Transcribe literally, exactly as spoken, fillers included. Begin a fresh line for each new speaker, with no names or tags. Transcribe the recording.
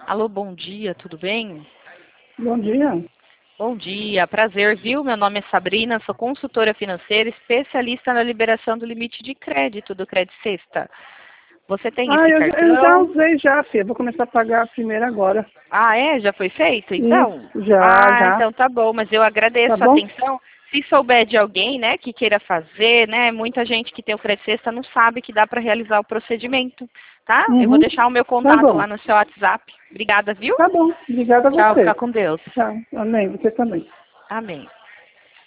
Alô, bom dia, tudo bem?
Bom dia.
Bom dia, prazer, viu? Meu nome é Sabrina, sou consultora financeira, especialista na liberação do limite de crédito do Credit Sexta. Você tem
Ah,
esse
eu, eu já
cartão?
usei já, filha. Vou começar a pagar a primeira agora.
Ah, é? Já foi feito? Então?
Isso, já,
Ah,
já.
então tá bom, mas eu
Tá
agradeço a
bom?
atenção. Se souber de alguém, né, que queira fazer, né, muita gente que tem o Credit Sexta não sabe que dá para realizar o procedimento, tá? Eu vou
Uhum.
deixar o meu
Tá
contato
bom.
lá no seu WhatsApp. Obrigada, viu?
Tá bom. Obrigada a
Tchau,
você.
fica com Deus.
Tchau. Amém. Você também.
Amém.